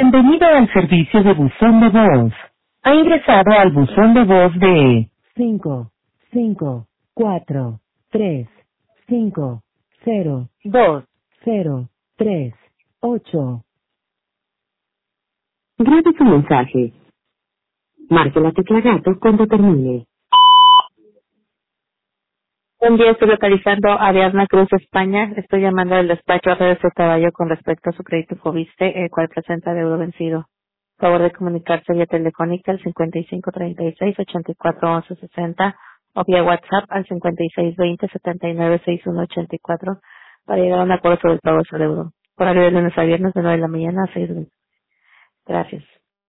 Bienvenido al servicio de buzón de voz. Ha ingresado al buzón de voz de 5, 5, 4, 3, 5, 0, 2, 0, 3, 8. Grabe su mensaje. Marque la tecla gato cuando termine. Un día estoy localizando a Ariadna Cruz, España. Estoy llamando al despacho a redes de caballo con respecto a su crédito Fobiste, el cual presenta deuda vencido. Favor de comunicarse vía telefónica al 5536-841160 o vía WhatsApp al 5620-796184 para llegar a un acuerdo sobre el pago de su deuda. Horario de lunes a viernes de 9 de la mañana a 6 de la tarde. Gracias.